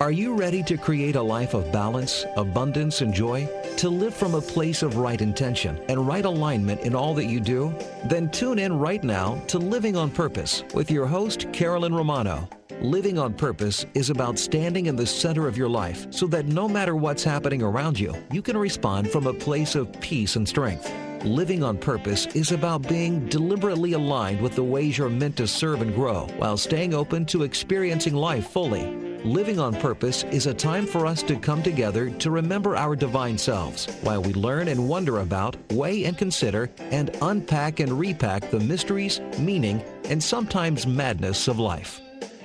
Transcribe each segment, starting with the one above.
Are you ready to create a life of balance, abundance, and joy? To live from a place of right intention and right alignment in all that you do? Then tune in right now to Living on Purpose with your host, Carolyn Romano. Living on Purpose is about standing in the center of your life so that no matter what's happening around you, you can respond from a place of peace and strength. Living on Purpose is about being deliberately aligned with the ways you're meant to serve and grow while staying open to experiencing life fully. Living on Purpose is a time for us to come together to remember our divine selves while we learn and wonder about, weigh and consider, and unpack and repack the mysteries, meaning, and sometimes madness of life.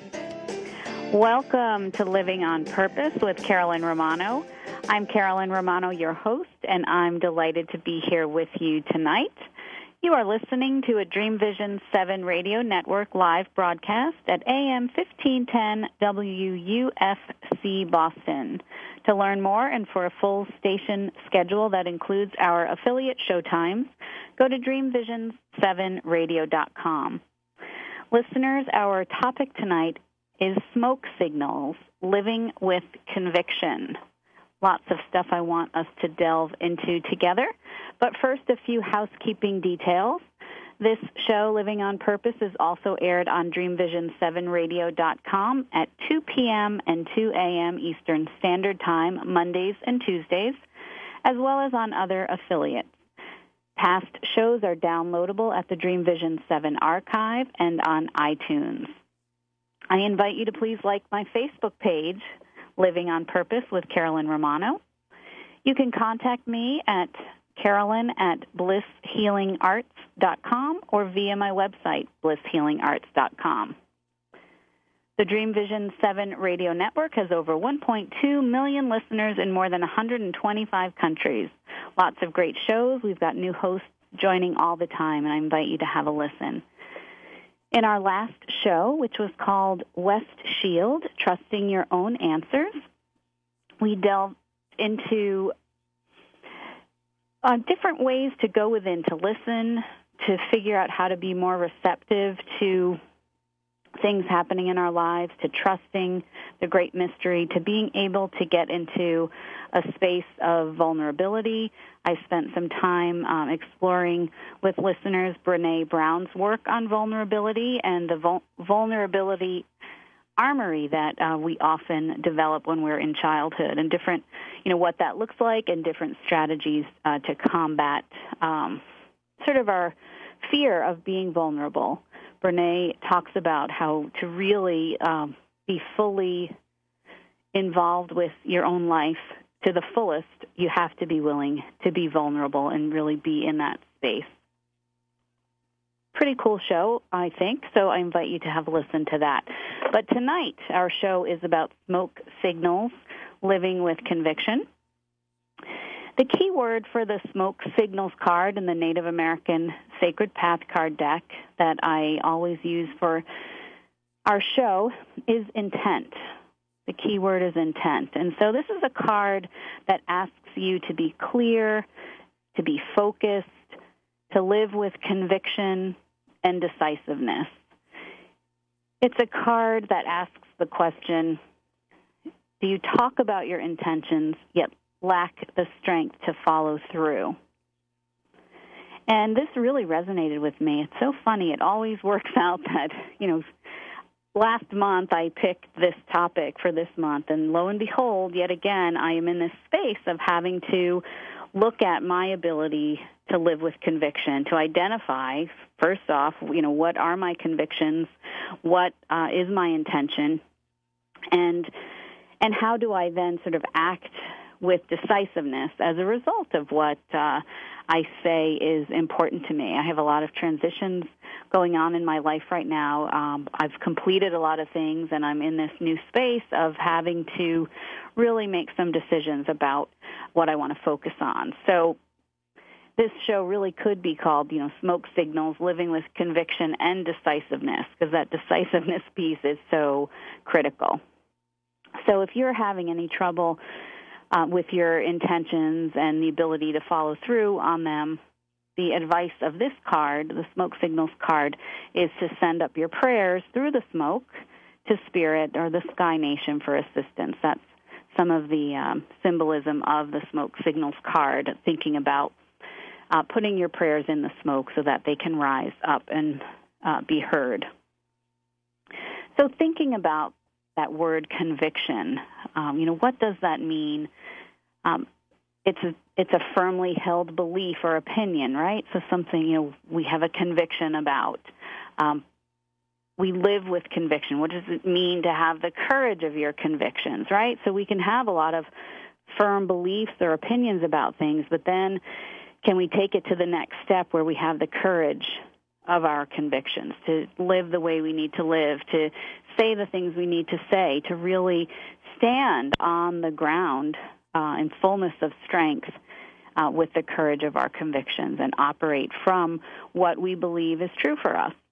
Welcome to Living on Purpose with Carolyn Romano. I'm Carolyn Romano, your host, and I'm delighted to be here with you tonight. You are listening to a Dream Vision 7 radio network live broadcast at AM 1510 WUFC Boston. To learn more and for a full station schedule that includes our affiliate showtimes, go to dreamvision7radio.com. Listeners, our topic tonight is smoke signals, living with conviction. Lots of stuff I want us to delve into together. But first, a few housekeeping details. This show, Living on Purpose, is also aired on DreamVision7Radio.com at 2 p.m. and 2 a.m. Eastern Standard Time, Mondays and Tuesdays, as well as on other affiliates. Past shows are downloadable at the Dream Vision 7 archive and on iTunes. I invite you to please like my Facebook page, Living on Purpose with Carolyn Romano. You can contact me at carolyn@blisshealingarts.com or via my website, blisshealingarts.com. The Dream Vision 7 radio network has over 1.2 million listeners in more than 125 countries. Lots of great shows. We've got new hosts joining all the time, and I invite you to have a listen. In our last show, which was called West Shield, Trusting Your Own Answers, we delved into different ways to go within, to listen, to figure out how to be more receptive to things happening in our lives, to trusting the great mystery, to being able to get into a space of vulnerability. I spent some time exploring with listeners Brené Brown's work on vulnerability and the vulnerability armory that we often develop when we're in childhood, and different, what that looks like, and different strategies to combat sort of our fear of being vulnerable. Brené talks about how to really be fully involved with your own life to the fullest. You have to be willing to be vulnerable and really be in that space. Pretty cool show, I think, so I invite you to have a listen to that. But tonight, our show is about smoke signals, living with conviction. The key word for the smoke signals card in the Native American Sacred Path card deck that I always use for our show is intent. The key word is intent. And so this is a card that asks you to be clear, to be focused, to live with conviction and decisiveness. It's a card that asks the question, do you talk about your intentions, yet lack the strength to follow through? And this really resonated with me. It's so funny. It always works out that, last month I picked this topic for this month, and lo and behold, yet again, I am in this space of having to look at my ability to live with conviction, to identify, first off, what are my convictions, what is my intention, and how do I then sort of act with decisiveness as a result of what I say is important to me. I have a lot of transitions going on in my life right now. I've completed a lot of things, and I'm in this new space of having to really make some decisions about what I want to focus on. So this show really could be called, Smoke Signals, Living with Conviction and Decisiveness, because that decisiveness piece is so critical. So if you're having any trouble with your intentions and the ability to follow through on them, the advice of this card, the Smoke Signals card, is to send up your prayers through the smoke to Spirit or the Sky Nation for assistance. That's some of the symbolism of the smoke signals card, thinking about putting your prayers in the smoke so that they can rise up and be heard. So thinking about that word conviction, what does that mean? It's a firmly held belief or opinion, right? So something, we have a conviction about. We live with conviction. What does it mean to have the courage of your convictions, right? So we can have a lot of firm beliefs or opinions about things, but then can we take it to the next step where we have the courage of our convictions, to live the way we need to live, to say the things we need to say, to really stand on the ground in fullness of strength with the courage of our convictions and operate from what we believe is true for us.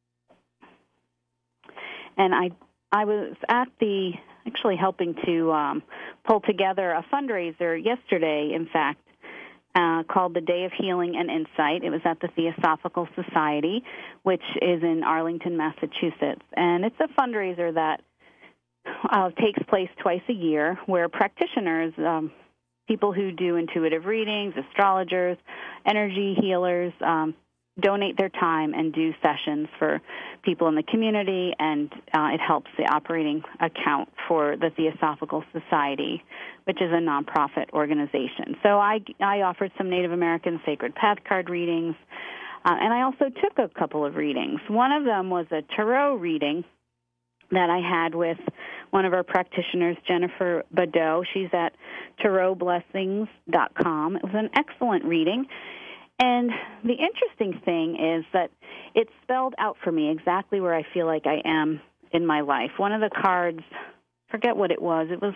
And I was actually helping to pull together a fundraiser yesterday, in fact, called the Day of Healing and Insight. It was at the Theosophical Society, which is in Arlington, Massachusetts. And it's a fundraiser that takes place twice a year where practitioners, people who do intuitive readings, astrologers, energy healers, donate their time and do sessions for people in the community, and it helps the operating account for the Theosophical Society, which is a nonprofit organization. So I offered some Native American sacred path card readings, and I also took a couple of readings. One of them was a tarot reading that I had with one of our practitioners, Jennifer Badeau. She's at tarotblessings.com. It was an excellent reading. And the interesting thing is that it spelled out for me exactly where I feel like I am in my life. One of the cards, forget what it was. It was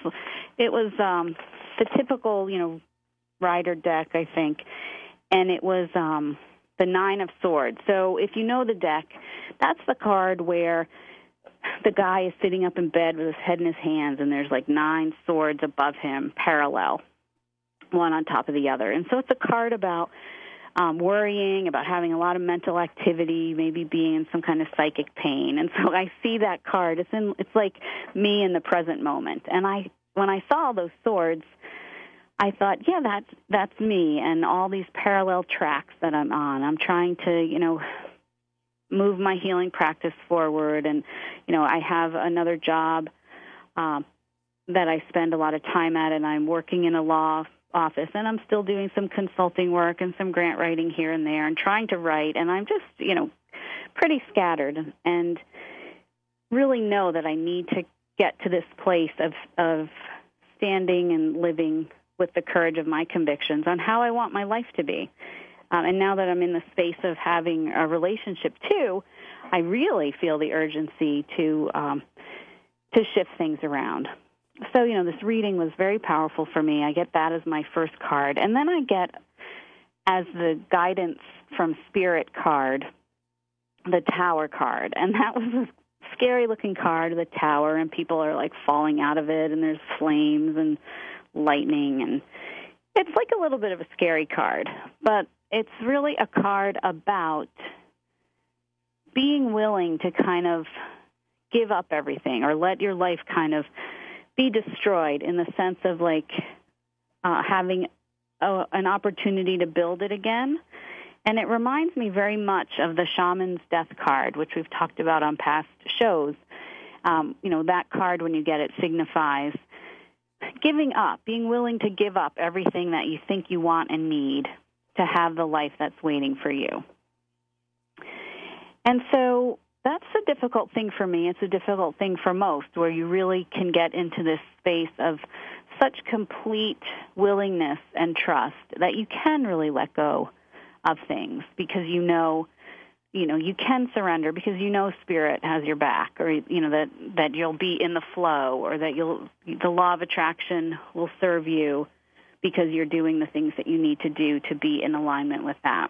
the typical, rider deck, I think, and it was the Nine of Swords. So if you know the deck, that's the card where the guy is sitting up in bed with his head in his hands, and there's like 9 swords above him, parallel, one on top of the other. And so it's a card about worrying, about having a lot of mental activity, maybe being in some kind of psychic pain. And so I see that card. It's like me in the present moment. And when I saw those swords, I thought, yeah, that's me and all these parallel tracks that I'm on. I'm trying to, move my healing practice forward. And, I have another job that I spend a lot of time at, and I'm working in a law office, and I'm still doing some consulting work and some grant writing here and there and trying to write, and I'm just, pretty scattered and really know that I need to get to this place of standing and living with the courage of my convictions on how I want my life to be. And now that I'm in the space of having a relationship too, I really feel the urgency to shift things around. So, this reading was very powerful for me. I get that as my first card. And then I get, as the guidance from Spirit card, the Tower card. And that was a scary-looking card, the Tower, and people are, falling out of it, and there's flames and lightning. And it's like a little bit of a scary card. But it's really a card about being willing to kind of give up everything or let your life kind of be destroyed, in the sense of having an opportunity to build it again. And it reminds me very much of the Shaman's Death card, which we've talked about on past shows. That card, when you get it, signifies giving up, being willing to give up everything that you think you want and need to have the life that's waiting for you. And so that's a difficult thing for me. It's a difficult thing for most, where you really can get into this space of such complete willingness and trust that you can really let go of things, because you can surrender, because Spirit has your back, or that you'll be in the flow, or that the law of attraction will serve you because you're doing the things that you need to do to be in alignment with that.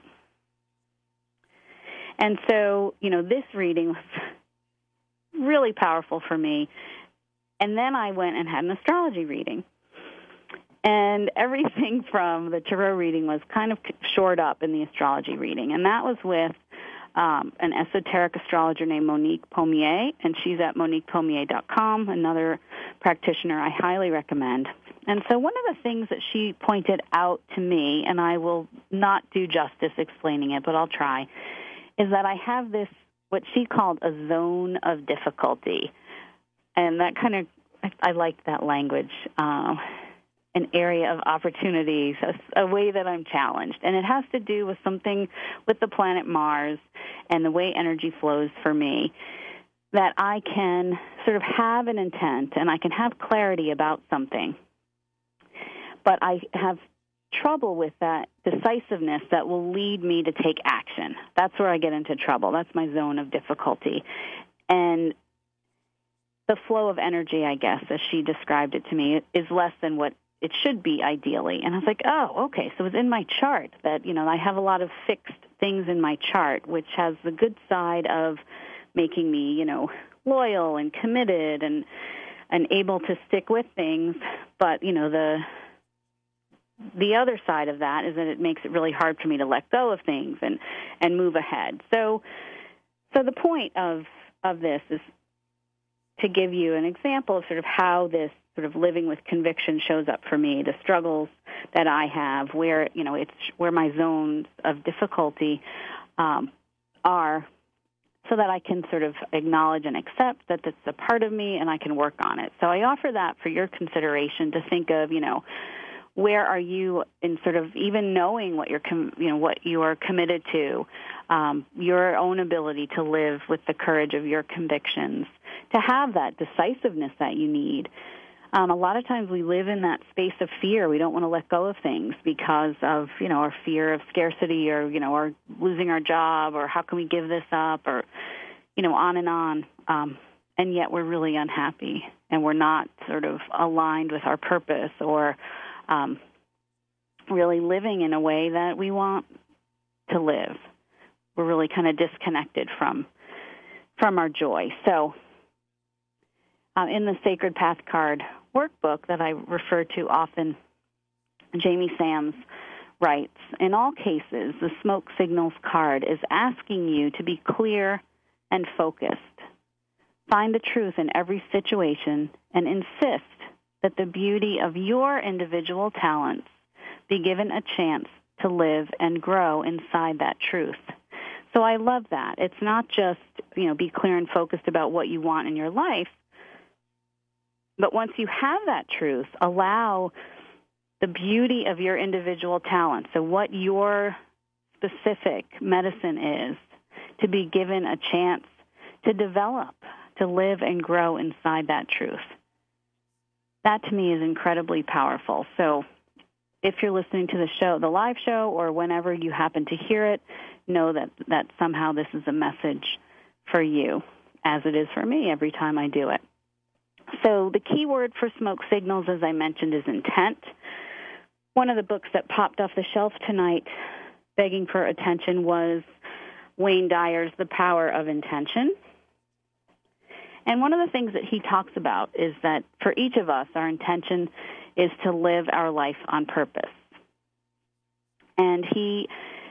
And so, this reading was really powerful for me. And then I went and had an astrology reading. And everything from the tarot reading was kind of shored up in the astrology reading. And that was with an esoteric astrologer named Monique Pommier, and she's at MoniquePommier.com, another practitioner I highly recommend. And so one of the things that she pointed out to me, and I will not do justice explaining it, but I'll try, is that I have this, what she called a zone of difficulty. And that kind of, I like that language, an area of opportunities, a way that I'm challenged. And it has to do with something with the planet Mars and the way energy flows for me, that I can sort of have an intent and I can have clarity about something. But I have trouble with that decisiveness that will lead me to take action. That's where I get into trouble. That's my zone of difficulty. And the flow of energy, I guess, as she described it to me, is less than what it should be ideally. And I was like, oh, okay, so it's in my chart that, I have a lot of fixed things in my chart, which has the good side of making me, loyal and committed and able to stick with things. But, the other side of that is that it makes it really hard for me to let go of things and move ahead. So the point of this is to give you an example of sort of how this sort of living with conviction shows up for me, the struggles that I have, where, it's where my zones of difficulty are, so that I can sort of acknowledge and accept that it's a part of me and I can work on it. So I offer that for your consideration to think of, where are you in sort of even knowing what what you are committed to, your own ability to live with the courage of your convictions, to have that decisiveness that you need. A lot of times we live in that space of fear. We don't want to let go of things because of, our fear of scarcity or, or losing our job or how can we give this up or, on and on. And yet we're really unhappy and we're not sort of aligned with our purpose or really living in a way that we want to live. We're really kind of disconnected from our joy. So in the Sacred Path card workbook that I refer to often, Jamie Sams writes, in all cases, the smoke signals card is asking you to be clear and focused. Find the truth in every situation and insist that the beauty of your individual talents be given a chance to live and grow inside that truth. So I love that. It's not just, be clear and focused about what you want in your life, but once you have that truth, allow the beauty of your individual talents, so what your specific medicine is, to be given a chance to develop, to live and grow inside that truth. That to me is incredibly powerful. So if you're listening to the show, the live show, or whenever you happen to hear it, know that somehow this is a message for you, as it is for me every time I do it. So the key word for smoke signals, as I mentioned, is intent. One of the books that popped off the shelf tonight begging for attention was Wayne Dyer's The Power of Intention. And one of the things that he talks about is that for each of us, our intention is to live our life on purpose. And he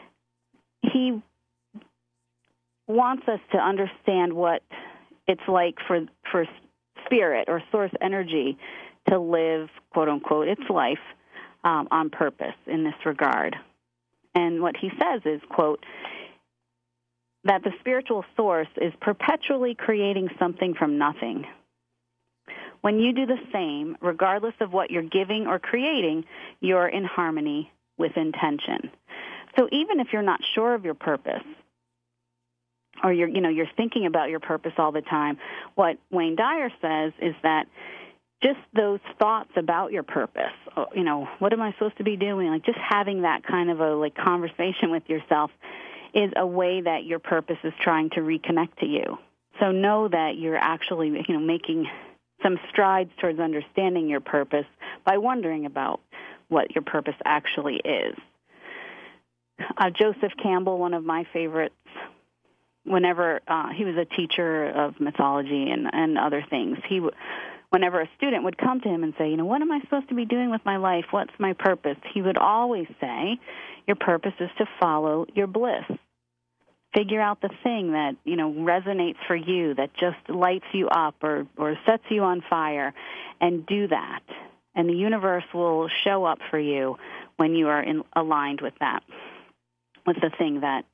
wants us to understand what it's like for spirit or source energy to live, quote unquote, its life on purpose in this regard. And what he says is, quote, that the spiritual source is perpetually creating something from nothing. When you do the same, regardless of what you're giving or creating, you're in harmony with intention. So even if you're not sure of your purpose, or you're thinking about your purpose all the time, what Wayne Dyer says is that just those thoughts about your purpose, what am I supposed to be doing? Like just having that kind of a conversation with yourself is a way that your purpose is trying to reconnect to you. So know that you're actually, making some strides towards understanding your purpose by wondering about what your purpose actually is. Joseph Campbell, one of my favorites, whenever he was a teacher of mythology and other things, whenever a student would come to him and say, what am I supposed to be doing with my life? What's my purpose? He would always say, your purpose is to follow your bliss. Figure out the thing that, resonates for you, that just lights you up or sets you on fire, and do that. And the universe will show up for you when you are aligned with that, with the thing that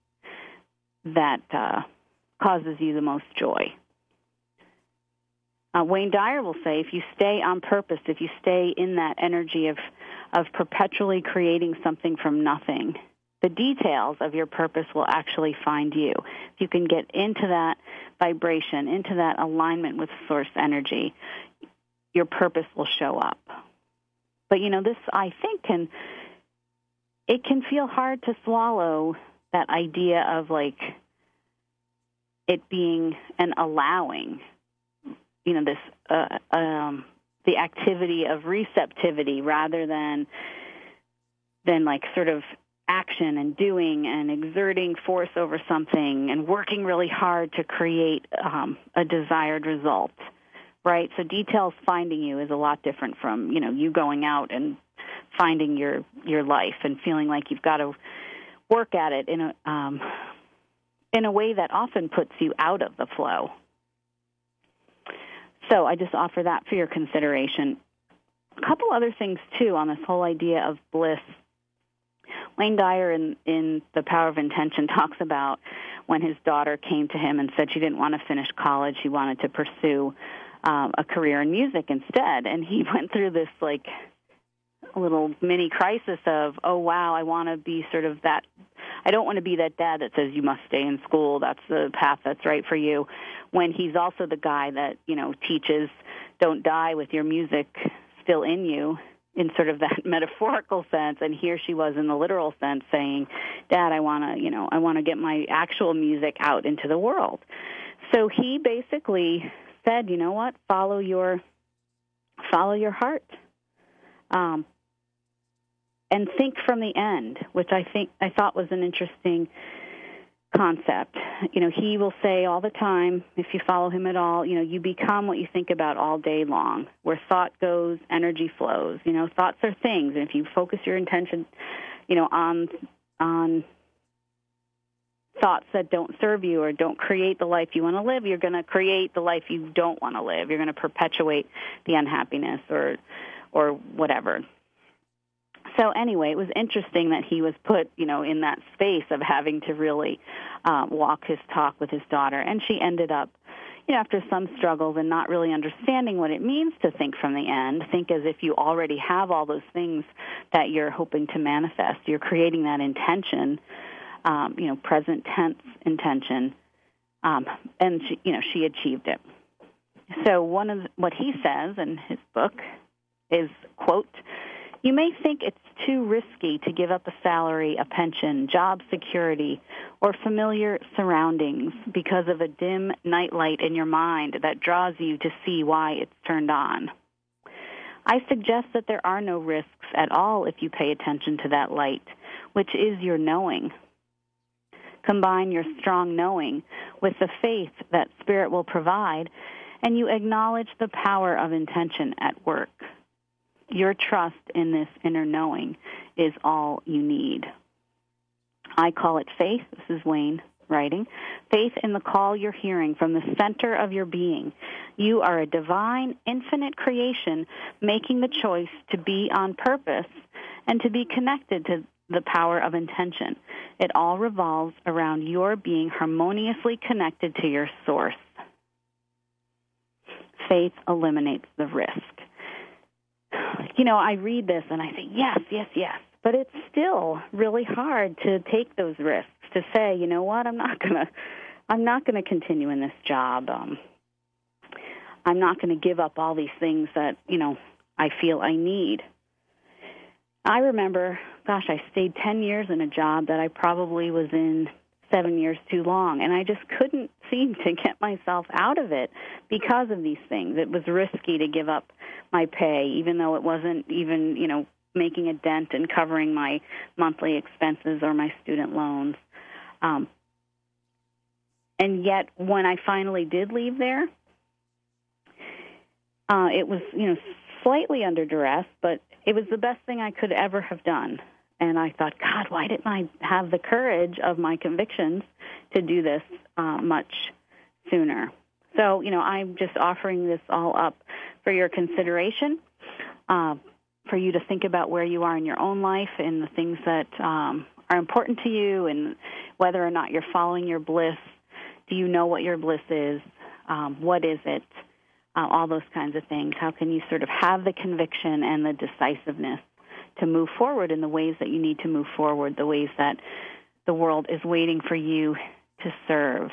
causes you the most joy. Wayne Dyer will say, if you stay on purpose, if you stay in that energy of perpetually creating something from nothing, the details of your purpose will actually find you. If you can get into that vibration, into that alignment with source energy, your purpose will show up. But, this, I think, it can feel hard to swallow, that idea of, it being an allowing, this, the activity of receptivity rather than sort of action and doing and exerting force over something and working really hard to create a desired result, right? So details finding you is a lot different from, you going out and finding your life and feeling like you've got to work at it in a way that often puts you out of the flow. So I just offer that for your consideration. A couple other things, too, on this whole idea of bliss. Wayne Dyer in The Power of Intention talks about when his daughter came to him and said she didn't want to finish college, she wanted to pursue a career in music instead. And he went through this, little mini crisis of, oh, wow, I want to be sort of that. I don't want to be that dad that says you must stay in school, that's the path that's right for you, when he's also the guy that, teaches don't die with your music still in you, in sort of that metaphorical sense. And here she was in the literal sense saying, Dad, I want to get my actual music out into the world. So he basically said, you know what, follow your heart. And think from the end, which I thought was an interesting concept. He will say all the time, if you follow him at all, you become what you think about all day long. Where thought goes, energy flows. Thoughts are things, and if you focus your intention, on thoughts that don't serve you or don't create the life you want to live, you're going to create the life you don't want to live. You're going to perpetuate the unhappiness or whatever. So anyway, it was interesting that he was put, in that space of having to really walk his talk with his daughter. And she ended up, after some struggles and not really understanding what it means to think from the end, think as if you already have all those things that you're hoping to manifest. You're creating that intention, present tense intention, and she achieved it. So what he says in his book is, quote, "You may think it's too risky to give up a salary, a pension, job security, or familiar surroundings because of a dim nightlight in your mind that draws you to see why it's turned on. I suggest that there are no risks at all if you pay attention to that light, which is your knowing. Combine your strong knowing with the faith that Spirit will provide, and you acknowledge the power of intention at work. Your trust in this inner knowing is all you need." I call it faith. This is Wayne writing. Faith in the call you're hearing from the center of your being. You are a divine, infinite creation making the choice to be on purpose and to be connected to the power of intention. It all revolves around your being harmoniously connected to your source. Faith eliminates the risk. I read this and I say, yes, yes, yes. But it's still really hard to take those risks, to say, you know what, I'm not gonna continue in this job. I'm not going to give up all these things that, I feel I need. I remember, I stayed 10 years in a job that I probably was in 7 years too long, and I just couldn't seem to get myself out of it because of these things. It was risky to give up my pay, even though it wasn't even, making a dent in covering my monthly expenses or my student loans. And yet, when I finally did leave there, it was, slightly under duress, but it was the best thing I could ever have done. And I thought, God, why didn't I have the courage of my convictions to do this much sooner? So, I'm just offering this all up for your consideration, for you to think about where you are in your own life and the things that are important to you and whether or not you're following your bliss. Do you know what your bliss is? What is it? All those kinds of things. How can you sort of have the conviction and the decisiveness to move forward in the ways that you need to move forward, the ways that the world is waiting for you to serve?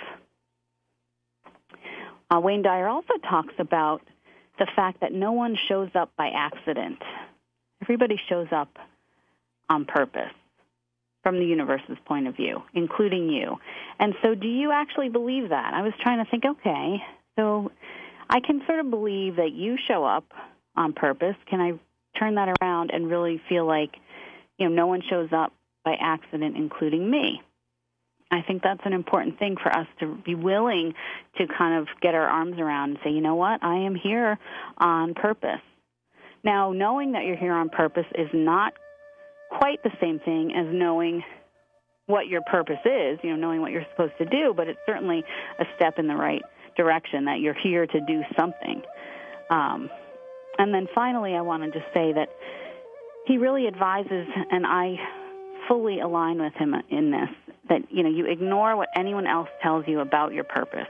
Wayne Dyer also talks about the fact that no one shows up by accident. Everybody shows up on purpose from the universe's point of view, including you. And so do you actually believe that? I was trying to think, okay, so I can sort of believe that you show up on purpose. Can I turn that around and really feel like, no one shows up by accident, including me? I think that's an important thing for us to be willing to kind of get our arms around and say, you know what, I am here on purpose. Now, knowing that you're here on purpose is not quite the same thing as knowing what your purpose is, knowing what you're supposed to do, but it's certainly a step in the right direction, that you're here to do something. And then finally, I want to just say that he really advises, and I fully align with him in this, that, you ignore what anyone else tells you about your purpose.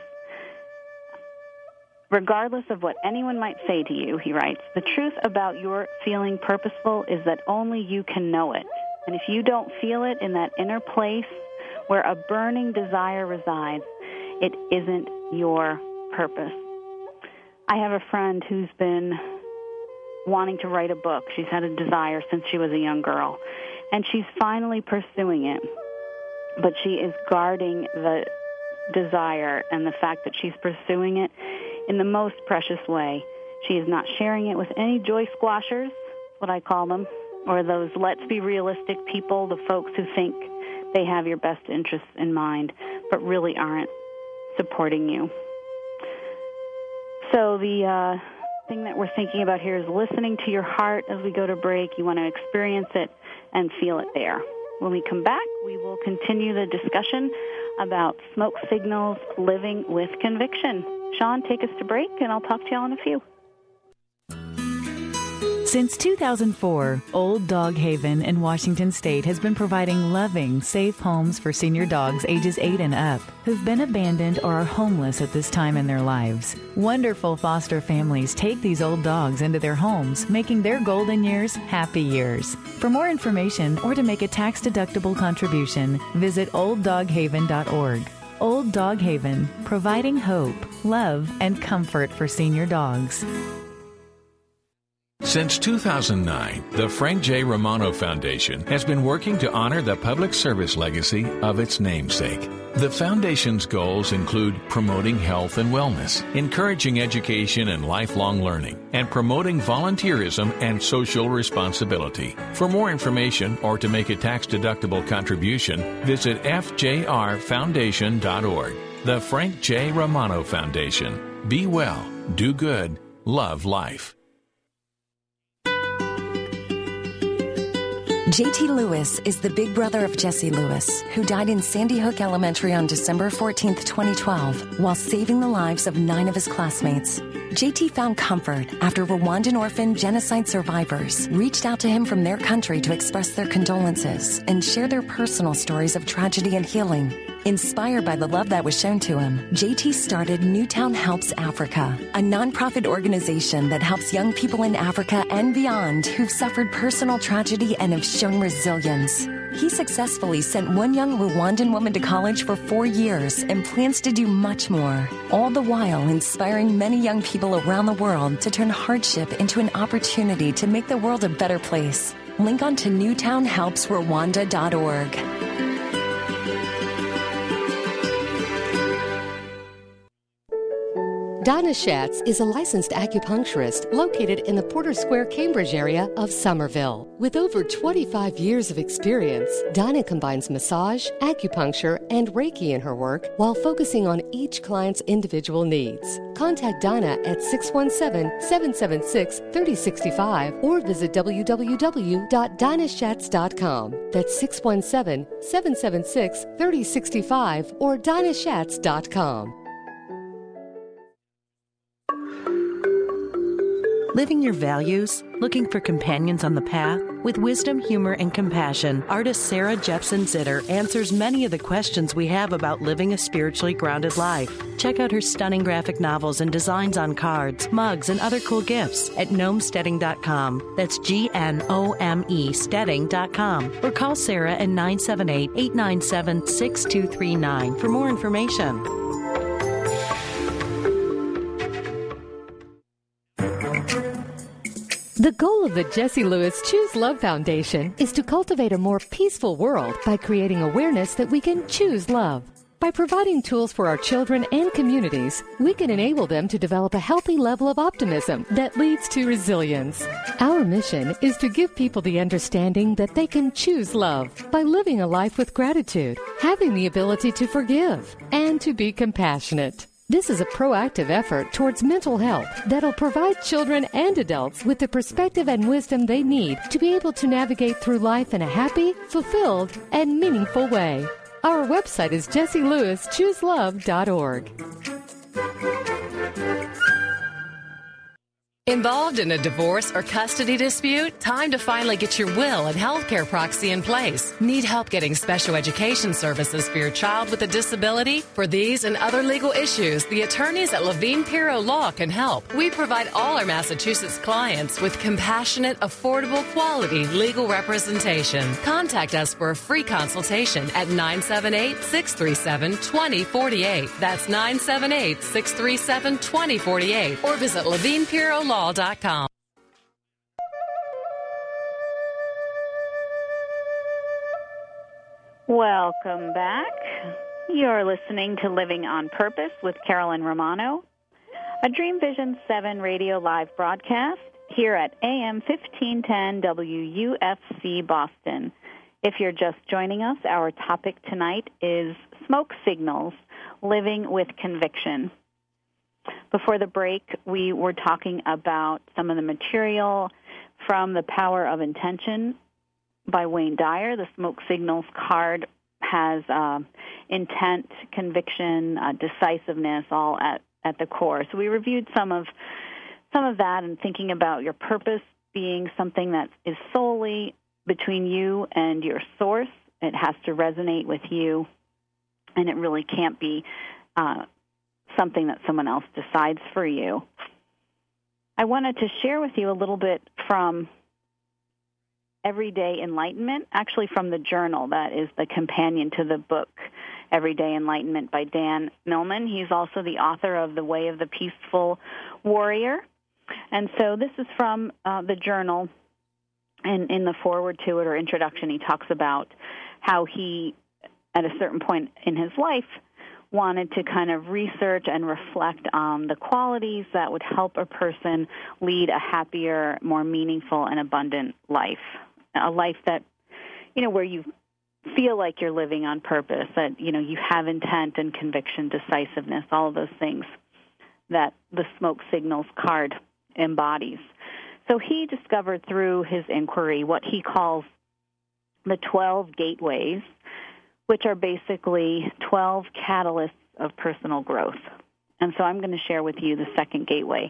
Regardless of what anyone might say to you, he writes, the truth about your feeling purposeful is that only you can know it. And if you don't feel it in that inner place where a burning desire resides, it isn't your purpose. I have a friend who's been wanting to write a book. She's had a desire since she was a young girl, and she's finally pursuing it. But she is guarding the desire and the fact that she's pursuing it in the most precious way. She is not sharing it with any joy squashers, what I call them, or those let's be realistic people, the folks who think they have your best interests in mind, but really aren't supporting you. So the thing that we're thinking about here is listening to your heart as we go to break. You want to experience it and feel it there. When we come back, we will continue the discussion about smoke signals, living with conviction. Sean, take us to break, and I'll talk to you all in a few. Since 2004, Old Dog Haven in Washington State has been providing loving, safe homes for senior dogs ages 8 and up who've been abandoned or are homeless at this time in their lives. Wonderful foster families take these old dogs into their homes, making their golden years happy years. For more information or to make a tax-deductible contribution, visit olddoghaven.org. Old Dog Haven, providing hope, love, and comfort for senior dogs. Since 2009, the Frank J. Romano Foundation has been working to honor the public service legacy of its namesake. The Foundation's goals include promoting health and wellness, encouraging education and lifelong learning, and promoting volunteerism and social responsibility. For more information or to make a tax-deductible contribution, visit fjrfoundation.org. The Frank J. Romano Foundation. Be well, do good, love life. J.T. Lewis is the big brother of Jesse Lewis, who died in Sandy Hook Elementary on December 14, 2012, while saving the lives of 9 of his classmates. J.T. found comfort after Rwandan orphan genocide survivors reached out to him from their country to express their condolences and share their personal stories of tragedy and healing. Inspired by the love that was shown to him, JT started Newtown Helps Africa, a nonprofit organization that helps young people in Africa and beyond who've suffered personal tragedy and have shown resilience. He successfully sent one young Rwandan woman to college for 4 years and plans to do much more, all the while inspiring many young people around the world to turn hardship into an opportunity to make the world a better place. Link on to newtownhelpsrwanda.org. Donna Schatz is a licensed acupuncturist located in the Porter Square, Cambridge area of Somerville. With over 25 years of experience, Donna combines massage, acupuncture, and Reiki in her work while focusing on each client's individual needs. Contact Donna at 617-776-3065 or visit www.donnaschatz.com. That's 617-776-3065 or donnaschatz.com. Living your values? Looking for companions on the path? With wisdom, humor, and compassion, artist Sarah Jepson Zitter answers many of the questions we have about living a spiritually grounded life. Check out her stunning graphic novels and designs on cards, mugs, and other cool gifts at gnomesteading.com. That's GNOME steading.com. Or call Sarah at 978-897-6239 for more information. The goal of the Jesse Lewis Choose Love Foundation is to cultivate a more peaceful world by creating awareness that we can choose love. By providing tools for our children and communities, we can enable them to develop a healthy level of optimism that leads to resilience. Our mission is to give people the understanding that they can choose love by living a life with gratitude, having the ability to forgive, and to be compassionate. This is a proactive effort towards mental health that'll provide children and adults with the perspective and wisdom they need to be able to navigate through life in a happy, fulfilled, and meaningful way. Our website is jesselewischooselove.org. Involved in a divorce or custody dispute? Time to finally get your will and healthcare proxy in place. Need help getting special education services for your child with a disability? For these and other legal issues, the attorneys at Levine Pirro Law can help. We provide all our Massachusetts clients with compassionate, affordable, quality legal representation. Contact us for a free consultation at 978-637-2048. That's 978-637-2048. Or visit LevinePirroLaw.com. Welcome back. You're listening to Living on Purpose with Carolyn Romano, a Dream Vision 7 radio live broadcast here at AM 1510 WUFC Boston. If you're just joining us, our topic tonight is smoke signals, living with conviction. Before the break, we were talking about some of the material from The Power of Intention by Wayne Dyer. The Smoke Signals card has intent, conviction, decisiveness all at the core. So we reviewed some of that and thinking about your purpose being something that is solely between you and your source. It has to resonate with you, and it really can't be something that someone else decides for you. I wanted to share with you a little bit from Everyday Enlightenment, actually from the journal that is the companion to the book, Everyday Enlightenment by Dan Millman. He's also the author of The Way of the Peaceful Warrior. And so this is from the journal, and in the foreword to it or introduction, he talks about how he, at a certain point in his life, wanted to kind of research and reflect on the qualities that would help a person lead a happier, more meaningful and abundant life, a life that, where you feel like you're living on purpose, that, you have intent and conviction, decisiveness, all of those things that the Smoke Signals card embodies. So he discovered through his inquiry what he calls the 12 gateways, which are basically 12 catalysts of personal growth. And so I'm going to share with you the second gateway.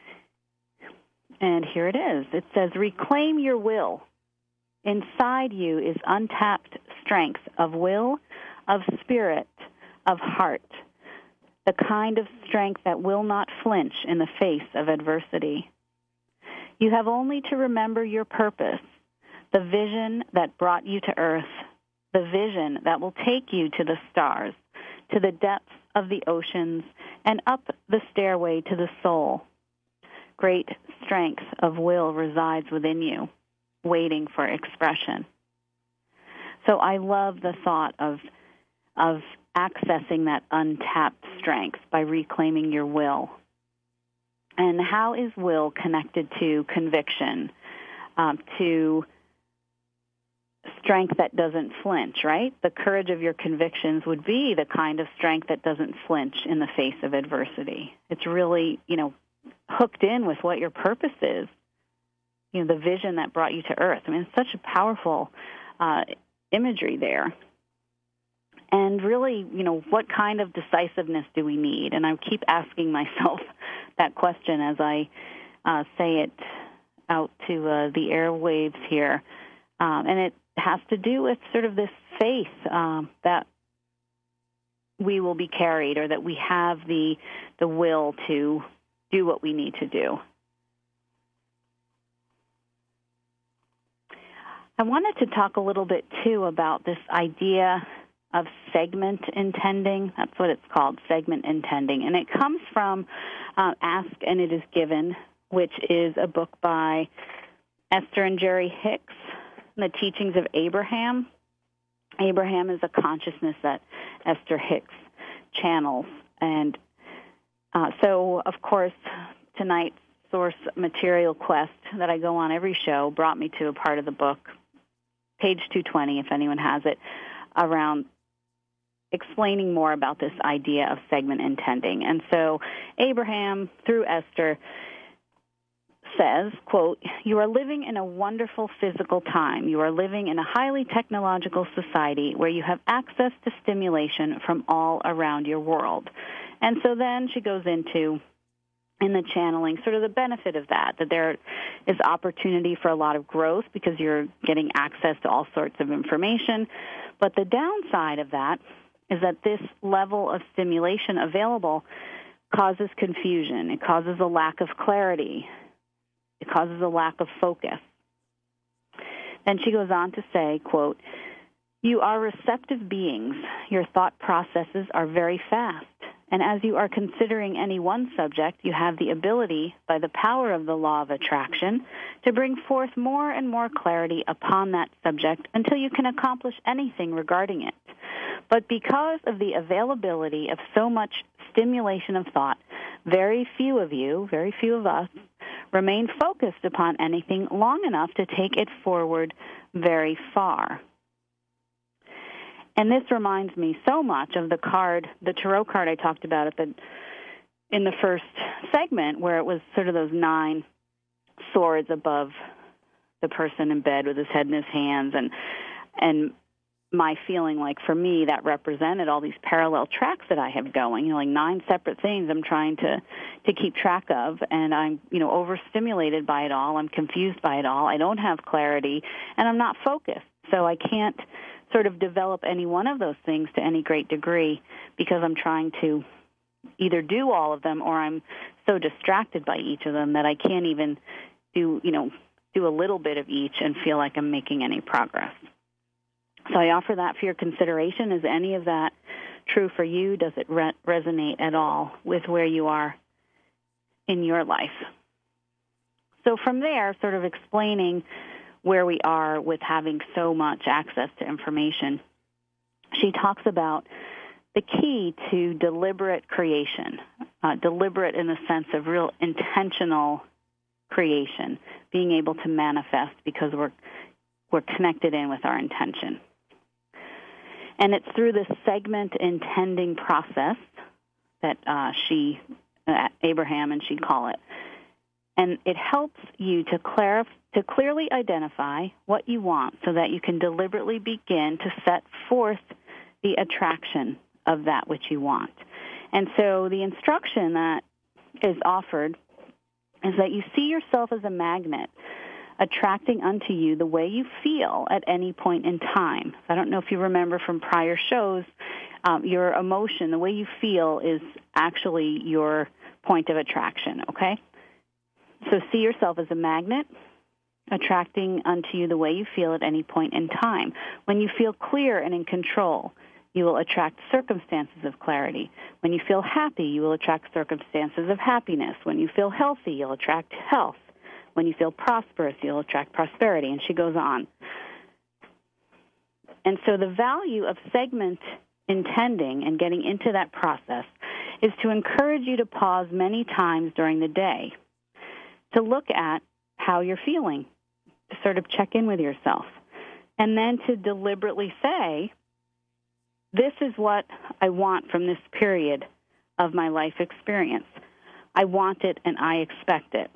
And here it is. It says, reclaim your will. Inside you is untapped strength of will, of spirit, of heart, the kind of strength that will not flinch in the face of adversity. You have only to remember your purpose, the vision that brought you to earth, the vision that will take you to the stars, to the depths of the oceans, and up the stairway to the soul. Great strength of will resides within you, waiting for expression. So I love the thought of accessing that untapped strength by reclaiming your will. And how is will connected to conviction, to strength that doesn't flinch, right? The courage of your convictions would be the kind of strength that doesn't flinch in the face of adversity. It's really, hooked in with what your purpose is, the vision that brought you to earth. I mean, it's such a powerful imagery there. And really, what kind of decisiveness do we need? And I keep asking myself that question as I say it out to the airwaves here. And it has to do with sort of this faith that we will be carried, or that we have the will to do what we need to do. I wanted to talk a little bit, too, about this idea of segment intending. That's what it's called, segment intending. And it comes from Ask and It Is Given, which is a book by Esther and Jerry Hicks, The Teachings of Abraham. Abraham is a consciousness that Esther Hicks channels. And so, of course, tonight's source material quest that I go on every show brought me to a part of the book, page 220, if anyone has it, around explaining more about this idea of segment intending. And so Abraham, through Esther, says, quote, "You are living in a wonderful physical time. You are living in a highly technological society where you have access to stimulation from all around your world." And so then she goes into, in the channeling, sort of the benefit of that there is opportunity for a lot of growth because you're getting access to all sorts of information. But the downside of that is that this level of stimulation available causes confusion. It causes a lack of clarity. It causes a lack of focus. Then she goes on to say, quote, "You are receptive beings. Your thought processes are very fast. And as you are considering any one subject, you have the ability, by the power of the law of attraction, to bring forth more and more clarity upon that subject until you can accomplish anything regarding it. But because of the availability of so much stimulation of thought, very few of you, very few of us, remain focused upon anything long enough to take it forward very far." And this reminds me so much of the card, the tarot card I talked about in the first segment, where it was sort of those 9 swords above the person in bed with his head in his hands, and my feeling like for me that represented all these parallel tracks that I have going, like 9 separate things I'm trying to keep track of, and I'm overstimulated by it all. I'm confused by it all. I don't have clarity, and I'm not focused, so I can't sort of develop any one of those things to any great degree because I'm trying to either do all of them, or I'm so distracted by each of them that I can't even do a little bit of each and feel like I'm making any progress. So I offer that for your consideration. Is any of that true for you? Does it resonate at all with where you are in your life? So from there, sort of explaining where we are with having so much access to information, she talks about the key to deliberate creation, deliberate in the sense of real intentional creation, being able to manifest because we're connected in with our intention. And it's through this segment intending process that Abraham and she call it. And it helps you to clearly identify what you want so that you can deliberately begin to set forth the attraction of that which you want. And so the instruction that is offered is that you see yourself as a magnet, attracting unto you the way you feel at any point in time. I don't know if you remember from prior shows, your emotion, the way you feel is actually your point of attraction, okay? So see yourself as a magnet, attracting unto you the way you feel at any point in time. When you feel clear and in control, you will attract circumstances of clarity. When you feel happy, you will attract circumstances of happiness. When you feel healthy, you'll attract health. When you feel prosperous, you'll attract prosperity. And she goes on. And so the value of segment intending and getting into that process is to encourage you to pause many times during the day to look at how you're feeling, to sort of check in with yourself, and then to deliberately say, this is what I want from this period of my life experience. I want it and I expect it.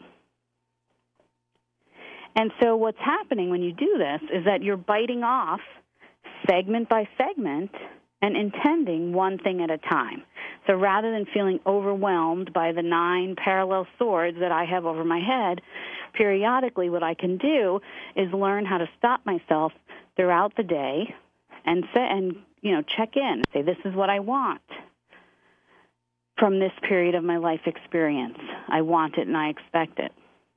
And so what's happening when you do this is that you're biting off segment by segment and intending one thing at a time. So rather than feeling overwhelmed by the 9 parallel swords that I have over my head, periodically what I can do is learn how to stop myself throughout the day and check in, say, this is what I want from this period of my life experience. I want it and I expect it.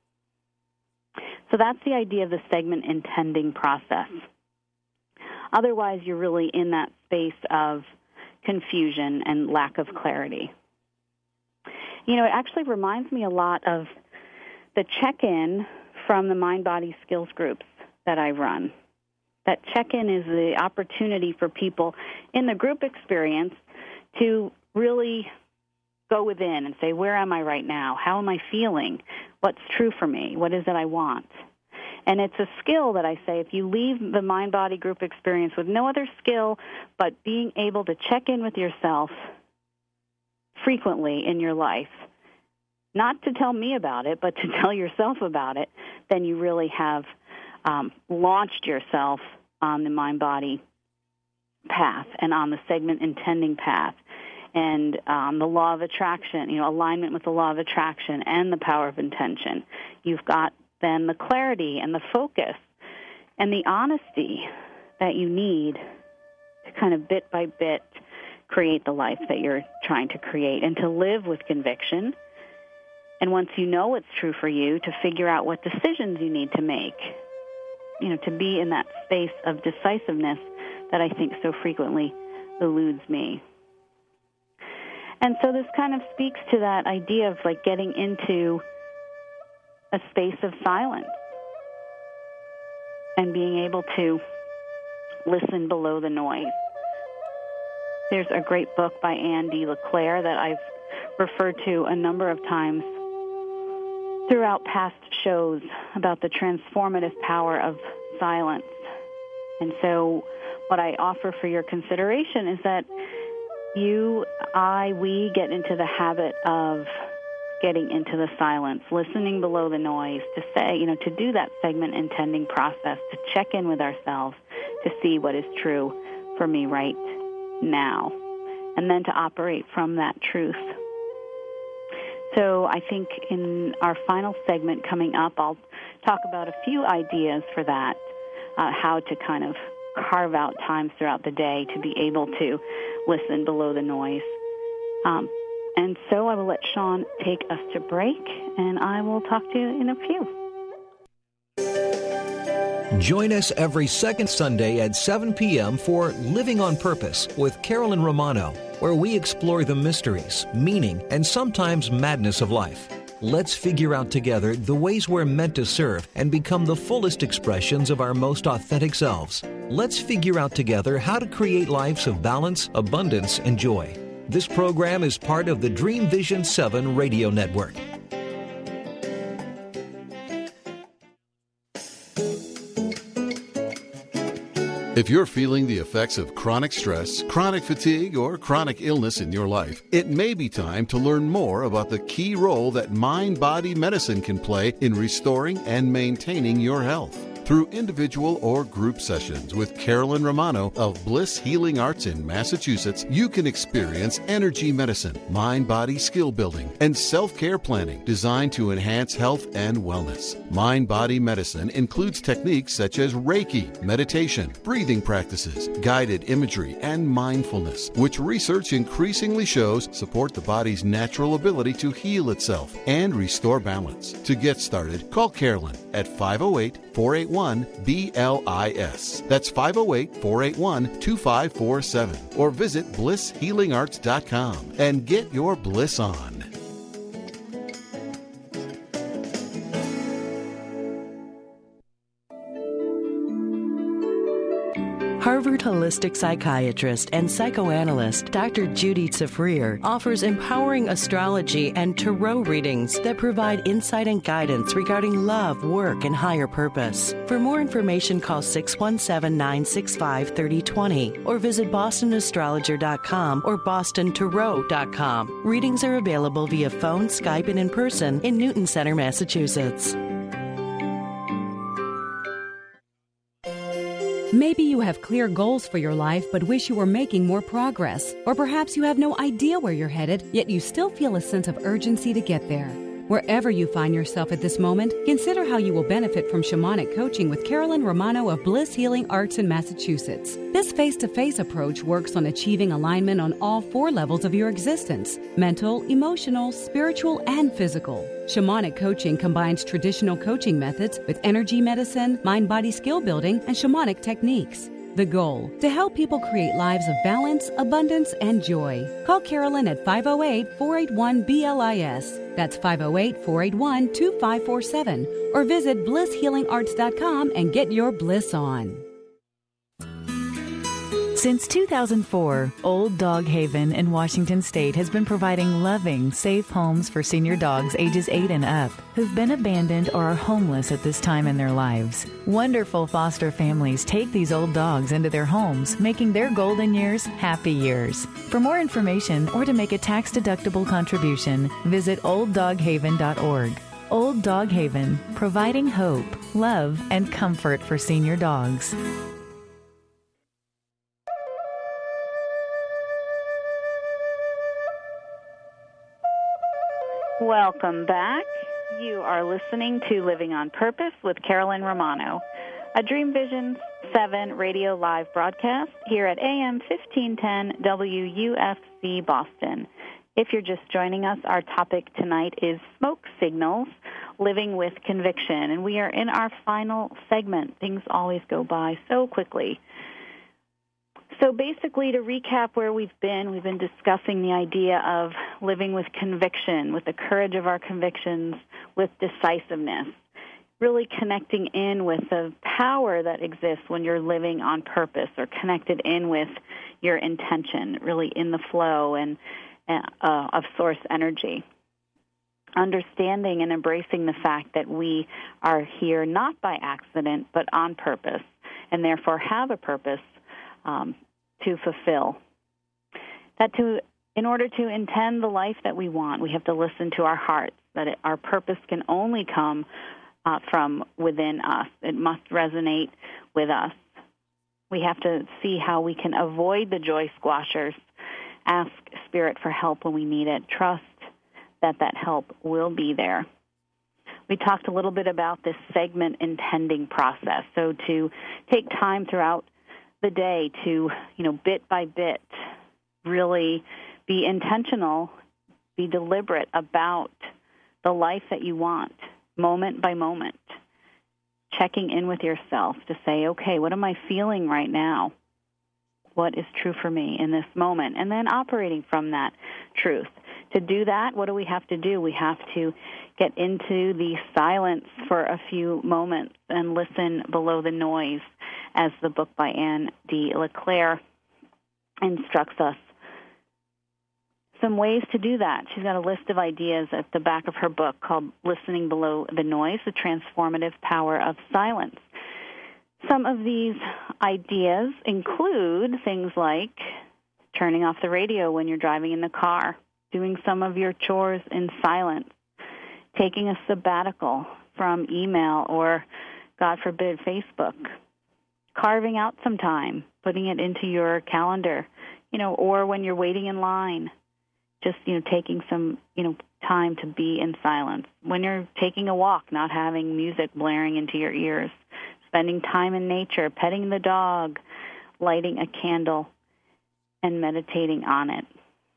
So that's the idea of the segment intending process. Otherwise, you're really in that space of confusion and lack of clarity. It actually reminds me a lot of the check-in from the mind-body skills groups that I run. That check-in is the opportunity for people in the group experience to really go within and say, where am I right now? How am I feeling? What's true for me? What is it I want? And it's a skill that I say, if you leave the mind-body group experience with no other skill but being able to check in with yourself frequently in your life, not to tell me about it, but to tell yourself about it, then you really have launched yourself on the mind-body path and on the segment intending path and the law of attraction, alignment with the law of attraction and the power of intention. You've got then the clarity and the focus and the honesty that you need to kind of bit by bit create the life that you're trying to create and to live with conviction. And once you know what's true for you, to figure out what decisions you need to make, to be in that space of decisiveness that I think so frequently eludes me. And so this kind of speaks to that idea of like getting into a space of silence and being able to listen below the noise. There's a great book by Anne D. LeClaire that I've referred to a number of times throughout past shows about the transformative power of silence. And so what I offer for your consideration is that we get into the habit of getting into the silence, listening below the noise, to say, to do that segment intending process, to check in with ourselves, to see what is true for me right now, and then to operate from that truth. So I think in our final segment coming up, I'll talk about a few ideas for that, how to kind of carve out times throughout the day to be able to listen below the noise. And so I will let Sean take us to break, and I will talk to you in a few. Join us every second Sunday at 7 p.m. for Living on Purpose with Carolyn Romano, where we explore the mysteries, meaning, and sometimes madness of life. Let's figure out together the ways we're meant to serve and become the fullest expressions of our most authentic selves. Let's figure out together how to create lives of balance, abundance, and joy. This program is part of the Dream Vision 7 radio network. If you're feeling the effects of chronic stress, chronic fatigue, or chronic illness in your life, it may be time to learn more about the key role that mind-body medicine can play in restoring and maintaining your health. Through individual or group sessions with Carolyn Romano of Bliss Healing Arts in Massachusetts, you can experience energy medicine, mind-body skill building, and self-care planning designed to enhance health and wellness. Mind-body medicine includes techniques such as Reiki, meditation, breathing practices, guided imagery, and mindfulness, which research increasingly shows support the body's natural ability to heal itself and restore balance. To get started, call Carolyn at 508-481-BLIS. That's 508-481-2547. Or visit blisshealingarts.com and get your bliss on. Harvard holistic psychiatrist and psychoanalyst Dr. Judy Safrir offers empowering astrology and tarot readings that provide insight and guidance regarding love, work, and higher purpose. For more information, call 617-965-3020 or visit bostonastrologer.com or bostontarot.com. Readings are available via phone, Skype, and in person in Newton Center, Massachusetts. Maybe you have clear goals for your life but wish you were making more progress. Or perhaps you have no idea where you're headed, yet you still feel a sense of urgency to get there. Wherever you find yourself at this moment, consider how you will benefit from shamanic coaching with Carolyn Romano of Bliss Healing Arts in Massachusetts. This face-to-face approach works on achieving alignment on all 4 levels of your existence: mental, emotional, spiritual, and physical. Shamanic coaching combines traditional coaching methods with energy medicine, mind-body skill building, and shamanic techniques. The goal, to help people create lives of balance, abundance, and joy. Call Carolyn at 508-481-BLIS. That's 508-481-2547. Or visit blisshealingarts.com and get your bliss on. Since 2004, Old Dog Haven in Washington State has been providing loving, safe homes for senior dogs ages 8 and up who've been abandoned or are homeless at this time in their lives. Wonderful foster families take these old dogs into their homes, making their golden years happy years. For more information or to make a tax-deductible contribution, visit olddoghaven.org. Old Dog Haven, providing hope, love, and comfort for senior dogs. Welcome back. You are listening to Living on Purpose with Carolyn Romano, a Dream Vision 7 radio live broadcast here at AM 1510 WUFC Boston. If you're just joining us, our topic tonight is smoke signals, living with conviction, and we are in our final segment. Things always go by so quickly. So basically, to recap where we've been discussing the idea of living with conviction, with the courage of our convictions, with decisiveness, really connecting in with the power that exists when you're living on purpose or connected in with your intention, really in the flow and of source energy. Understanding and embracing the fact that we are here not by accident, but on purpose, and therefore have a purpose to fulfill. In order to intend the life that we want, we have to listen to our hearts, that our purpose can only come from within us. It must resonate with us. We have to see how we can avoid the joy squashers, ask Spirit for help when we need it, trust that that help will be there. We talked a little bit about this segment intending process, so to take time throughout the day to, bit by bit, really be intentional, be deliberate about the life that you want, moment by moment, checking in with yourself to say, okay, what am I feeling right now? What is true for me in this moment? And then operating from that truth. To do that, what do we have to do? We have to get into the silence for a few moments and listen below the noise, as the book by Anne D. LeClaire instructs us. Some ways to do that. She's got a list of ideas at the back of her book called Listening Below the Noise, The Transformative Power of Silence. Some of these ideas include things like turning off the radio when you're driving in the car, doing some of your chores in silence, taking a sabbatical from email or, God forbid, Facebook, carving out some time, putting it into your calendar, or when you're waiting in line, just, taking some, time to be in silence. When you're taking a walk, not having music blaring into your ears, spending time in nature, petting the dog, lighting a candle, and meditating on it.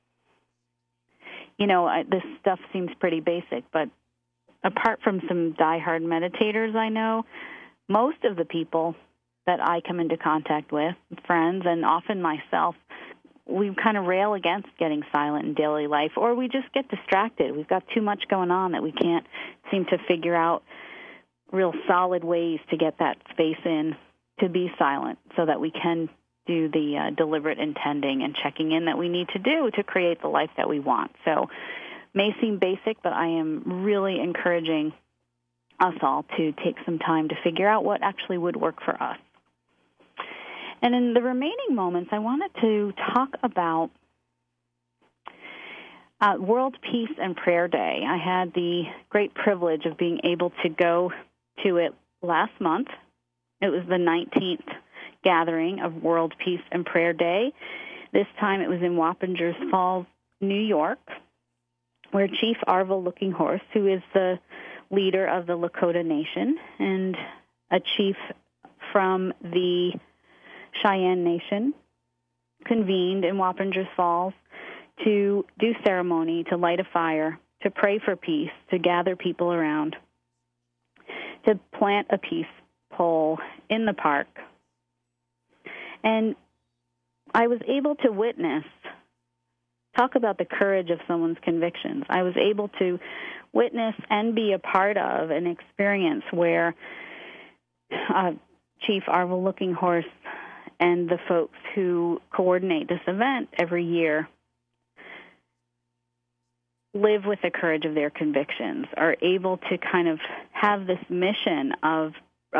This stuff seems pretty basic, but apart from some diehard meditators I know, most of the people that I come into contact with, friends, and often myself, we kind of rail against getting silent in daily life, or we just get distracted. We've got too much going on that we can't seem to figure out real solid ways to get that space in to be silent so that we can do the deliberate intending and checking in that we need to do to create the life that we want. So may seem basic, but I am really encouraging us all to take some time to figure out what actually would work for us. And in the remaining moments, I wanted to talk about World Peace and Prayer Day. I had the great privilege of being able to go to it last month. It was the 19th gathering of World Peace and Prayer Day. This time it was in Wappingers Falls, New York, where Chief Arvil Looking Horse, who is the leader of the Lakota Nation and a chief from the Cheyenne Nation, convened in Wappingers Falls to do ceremony, to light a fire, to pray for peace, to gather people around, to plant a peace pole in the park. And I was able to witness, talk about the courage of someone's convictions. I was able to witness and be a part of an experience where Chief Arvil Looking Horse and the folks who coordinate this event every year live with the courage of their convictions, are able to kind of have this mission of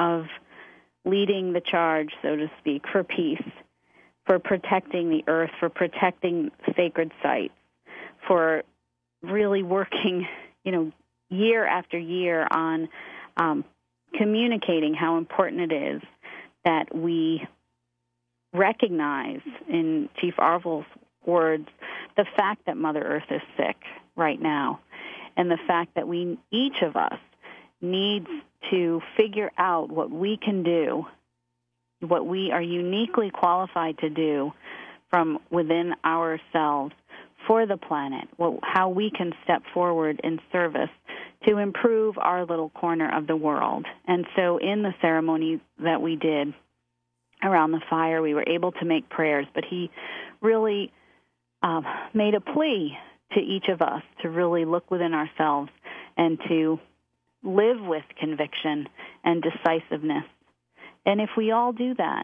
leading the charge, so to speak, for peace, for protecting the earth, for protecting sacred sites, for really working, year after year on communicating how important it is that we recognize, in Chief Arvil's words, the fact that Mother Earth is sick right now, and the fact that each of us needs to figure out what we can do, what we are uniquely qualified to do from within ourselves for the planet, how we can step forward in service to improve our little corner of the world. And so in the ceremony that we did around the fire, we were able to make prayers, but he really made a plea to each of us to really look within ourselves and to live with conviction and decisiveness. And if we all do that,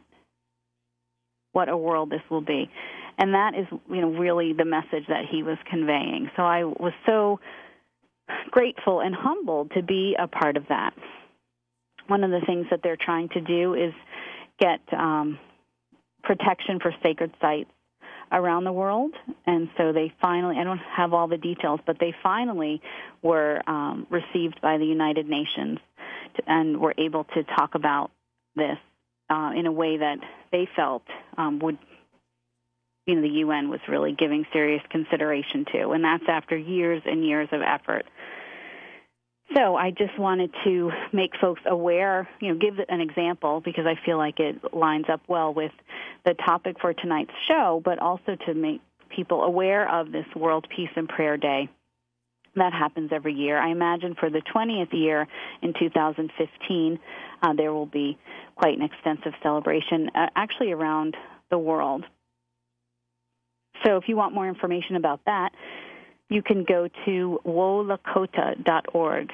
what a world this will be. And that is, really the message that he was conveying. So I was so grateful and humbled to be a part of that. One of the things that they're trying to do is get protection for sacred sites around the world, and so they finally, I don't have all the details, but they finally were received by the United Nations and were able to talk about this in a way that they felt would, the UN was really giving serious consideration to, and that's after years and years of effort. So I just wanted to make folks aware, give an example, because I feel like it lines up well with the topic for tonight's show, but also to make people aware of this World Peace and Prayer Day that happens every year. I imagine for the 20th year in 2015, there will be quite an extensive celebration, actually around the world. So if you want more information about that, you can go to wolakota.org,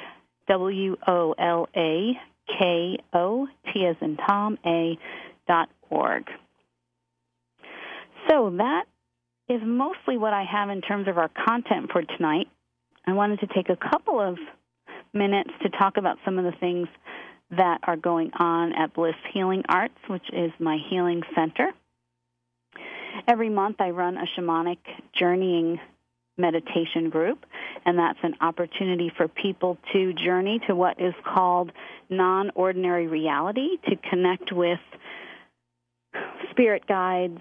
WOLAKOT as in Tom, A.org. So that is mostly what I have in terms of our content for tonight. I wanted to take a couple of minutes to talk about some of the things that are going on at Bliss Healing Arts, which is my healing center. Every month I run a shamanic journeying meditation group, and that's an opportunity for people to journey to what is called non-ordinary reality, to connect with spirit guides,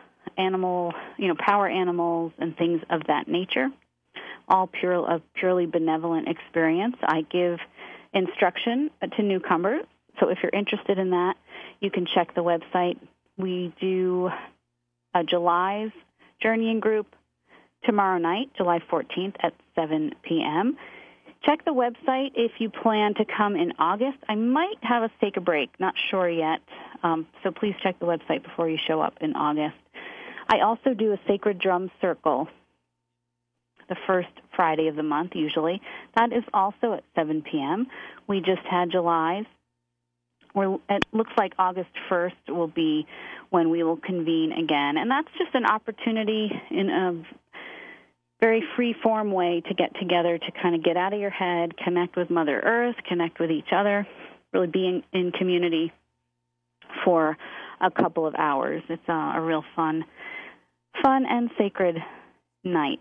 power animals, and things of that nature, all purely benevolent experience. I give instruction to newcomers, so if you're interested in that, you can check the website. We do July's journeying group tomorrow night, July 14th at 7 p.m. Check the website if you plan to come in August. I might have us take a break, not sure yet, so please check the website before you show up in August. I also do a Sacred Drum Circle the first Friday of the month, usually. That is also at 7 p.m. We just had July's it looks like August 1st will be when we will convene again. And that's just an opportunity in a very free-form way to get together, to kind of get out of your head, connect with Mother Earth, connect with each other, really be in community for a couple of hours. It's a real fun and sacred night.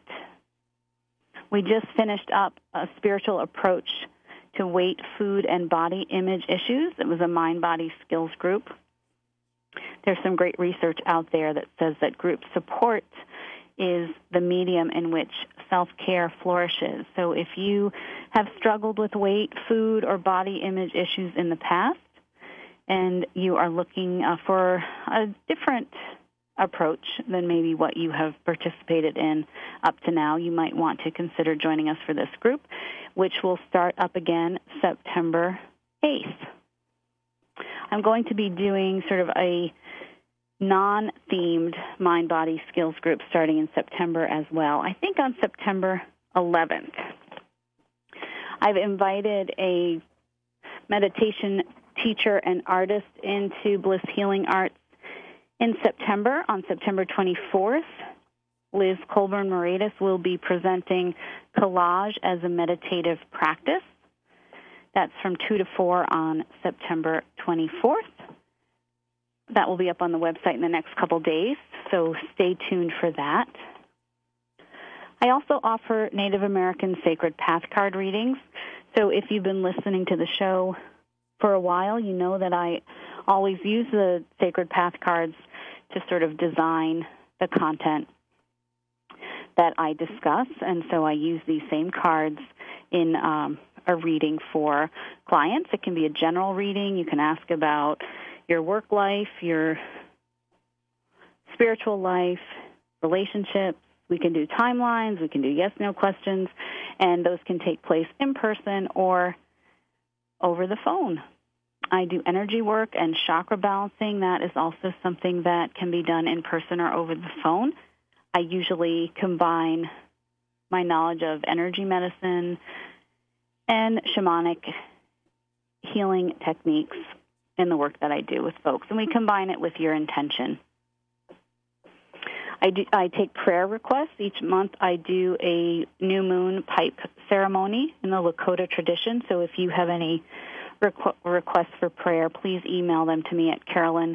We just finished up a spiritual approach to weight, food, and body image issues. It was a mind-body skills group. There's some great research out there that says that group support is the medium in which self-care flourishes. So if you have struggled with weight, food, or body image issues in the past, and you are looking for a different approach than maybe what you have participated in up to now, you might want to consider joining us for this group, which will start up again September 8th. I'm going to be doing sort of a non-themed mind-body skills group starting in September as well. I think on September 11th. I've invited a meditation teacher and artist into Bliss Healing Arts in September. On September 24th, Liz Colburn-Moretus will be presenting collage as a meditative practice. That's from 2 to 4 on September 24th. That will be up on the website in the next couple days, so stay tuned for that. I also offer Native American Sacred Path card readings. So if you've been listening to the show for a while, you know that I always use the Sacred Path cards to sort of design the content that I discuss, and so I use these same cards in a reading for clients. It can be a general reading. You can ask about your work life, your spiritual life, relationships. We can do timelines. We can do yes-no questions, and those can take place in person or over the phone. I do energy work and chakra balancing. That is also something that can be done in person or over the phone. I usually combine my knowledge of energy medicine and shamanic healing techniques in the work that I do with folks, and we combine it with your intention. I take prayer requests. Each month I do a new moon pipe ceremony in the Lakota tradition, so if you have any requests for prayer, please email them to me at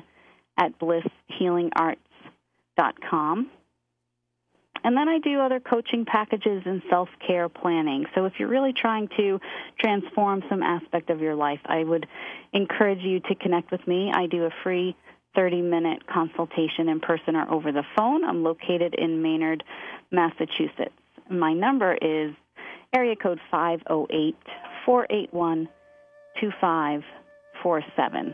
carolyn@blisshealingarts.com. And then I do other coaching packages and self-care planning. So if you're really trying to transform some aspect of your life, I would encourage you to connect with me. I do a free 30-minute consultation in person or over the phone. I'm located in Maynard, Massachusetts. My number is area code 508-481-2547.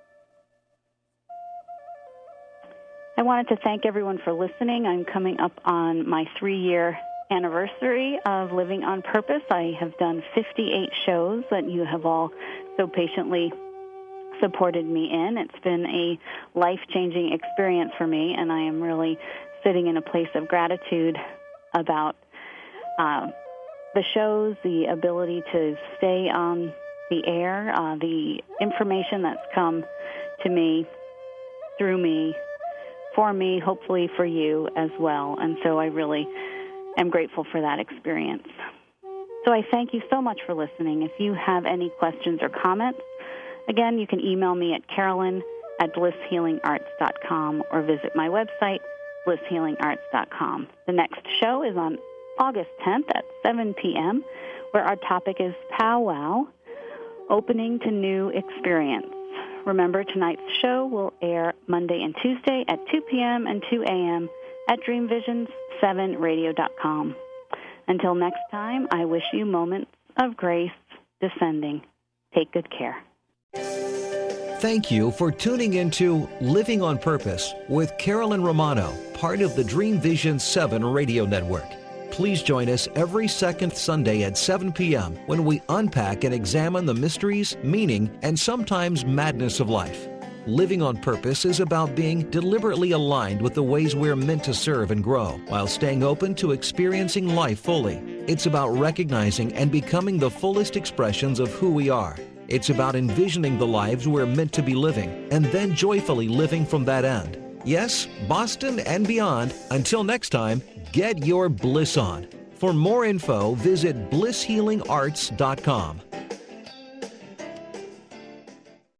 I wanted to thank everyone for listening. I'm coming up on my 3-year anniversary of Living on Purpose. I have done 58 shows that you have all so patiently supported me in. It's been a life-changing experience for me, and I am really sitting in a place of gratitude about the shows, the ability to stay on the air, the information that's come to me, through me, for me, hopefully for you as well. And so I really am grateful for that experience. So I thank you so much for listening. If you have any questions or comments, again, you can email me at carolyn@blisshealingarts.com or visit my website, blisshealingarts.com. The next show is on August 10th at 7 p.m., where our topic is Powwow, Opening to New Experience. Remember, tonight's show will air Monday and Tuesday at 2 p.m. and 2 a.m. at DreamVisions7radio.com. Until next time, I wish you moments of grace descending. Take good care. Thank you for tuning into Living on Purpose with Carolyn Romano, part of the Dream Vision 7 radio network. Please join us every second Sunday at 7 p.m. when we unpack and examine the mysteries, meaning, and sometimes madness of life. Living on Purpose is about being deliberately aligned with the ways we're meant to serve and grow while staying open to experiencing life fully. It's about recognizing and becoming the fullest expressions of who we are. It's about envisioning the lives we're meant to be living and then joyfully living from that end. Yes, Boston and beyond. Until next time, get your bliss on. For more info, visit blisshealingarts.com.